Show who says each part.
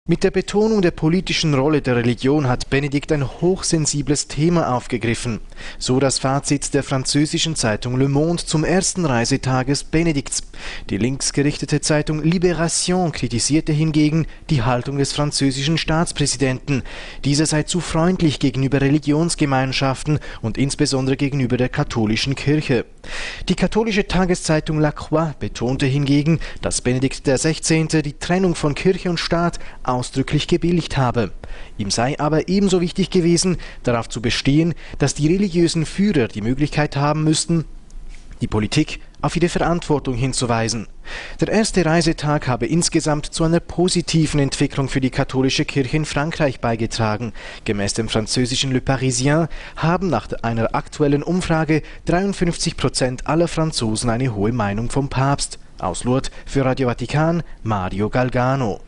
Speaker 1: Mit der Betonung der politischen Rolle der Religion hat Benedikt ein hochsensibles Thema aufgegriffen. So das Fazit der französischen Zeitung Le Monde zum ersten Reisetages Benedikts. Die linksgerichtete Zeitung Libération kritisierte hingegen die Haltung des französischen Staatspräsidenten. Dieser sei zu freundlich gegenüber Religionsgemeinschaften und insbesondere gegenüber der katholischen Kirche. Die katholische Tageszeitung La Croix betonte hingegen, dass Benedikt XVI. Die Trennung von Kirche und Staat ausdrücklich gebilligt habe. Ihm sei aber ebenso wichtig gewesen, darauf zu bestehen, dass die religiösen Führer die Möglichkeit haben müssten, die Politik auf ihre Verantwortung hinzuweisen. Der erste Reisetag habe insgesamt zu einer positiven Entwicklung für die katholische Kirche in Frankreich beigetragen. Gemäß dem französischen Le Parisien haben nach einer aktuellen Umfrage 53% aller Franzosen eine hohe Meinung vom Papst. Aus Lourdes für Radio Vatikan, Mario Galgano.